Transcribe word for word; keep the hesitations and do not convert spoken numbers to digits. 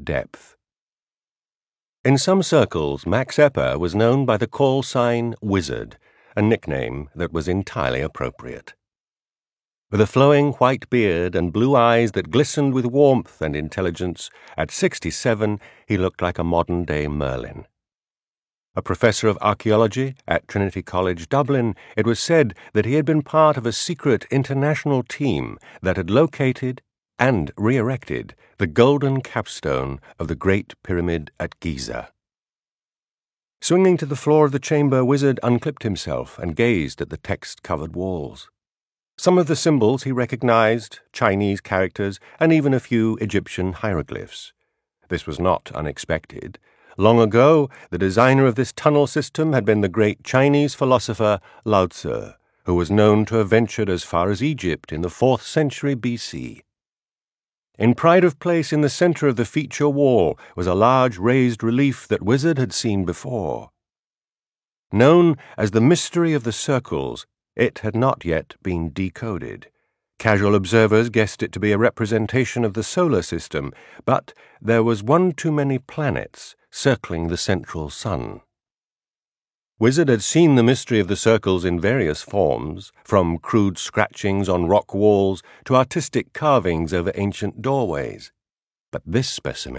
depth. In some circles, Max Eper was known by the call sign Wizard, a nickname that was entirely appropriate. With a flowing white beard and blue eyes that glistened with warmth and intelligence, at sixty-seven he looked like a modern-day Merlin. A professor of archaeology at Trinity College, Dublin, it was said that he had been part of a secret international team that had located and re-erected the golden capstone of the Great Pyramid at Giza. Swinging to the floor of the chamber, Wizard unclipped himself and gazed at the text-covered walls. Some of the symbols he recognized, Chinese characters, and even a few Egyptian hieroglyphs. This was not unexpected. Long ago, the designer of this tunnel system had been the great Chinese philosopher Lao Tzu, who was known to have ventured as far as Egypt in the fourth century B C. In pride of place in the center of the feature wall was a large raised relief that Wizard had seen before. Known as the Mystery of the Circles, it had not yet been decoded. Casual observers guessed it to be a representation of the solar system, but there was one too many planets circling the central sun. Wizard had seen the mystery of the circles in various forms, from crude scratchings on rock walls to artistic carvings over ancient doorways. But this specimen